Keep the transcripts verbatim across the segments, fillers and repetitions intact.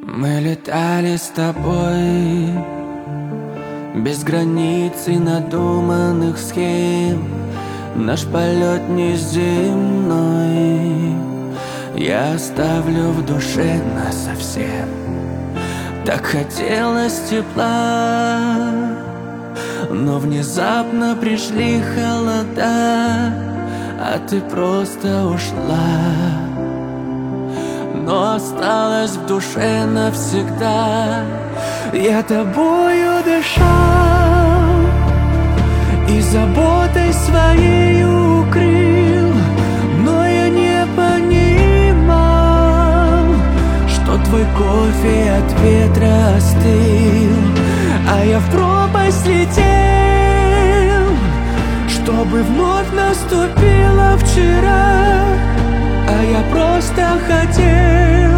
Мы летали с тобой без границ и надуманных схем. Наш полет неземной я оставлю в душе насовсем. Так хотелось тепла, но внезапно пришли холода, а ты просто ушла. Но осталась в душе навсегда. Я тобою дышал и заботой своей укрыл, но я не понимал, что твой кофе от ветра остыл, а я в пропасть летел, чтобы вновь наступила вчера. А я просто хотел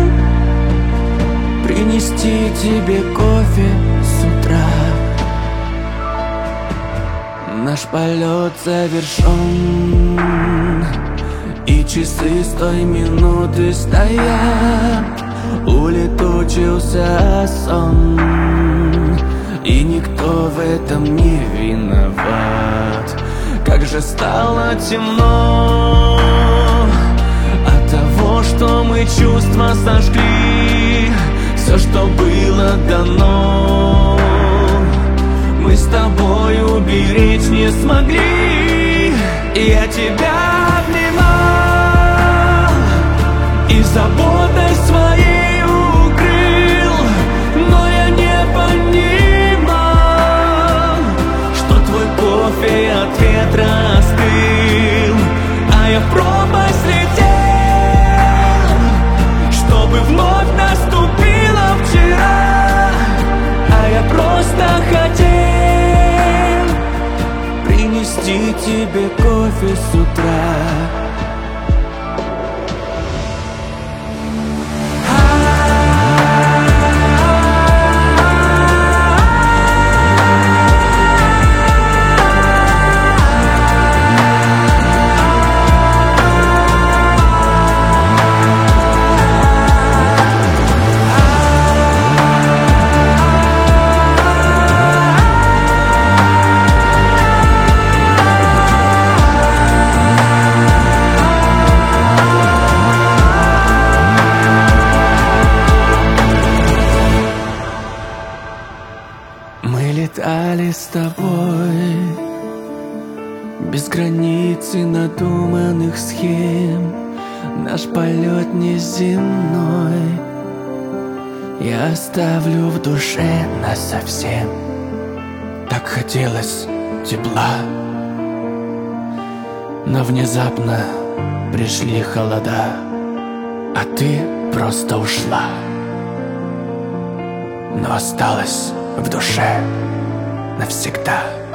принести тебе кофе с утра. Наш полет завершен, и часы с той минуты стоят. Улетучился сон, и никто в этом не виноват. Как же стало темно от того, что мы чувства сожгли. Все, что было дано, мы с тобой уберечь не смогли. И я тебя обнимал и заботой своей укрыл, но я не понимал, что твой кофе от ветра остыл, а я в пропасть летел, чтобы вновь наступила вчера. А я просто хотел принести тебе кофе с утра. Мы летали с тобой без границ и надуманных схем. Наш полет неземной я оставлю в душе насовсем. Так хотелось тепла, но внезапно пришли холода, а ты просто ушла. Но осталась в душе навсегда.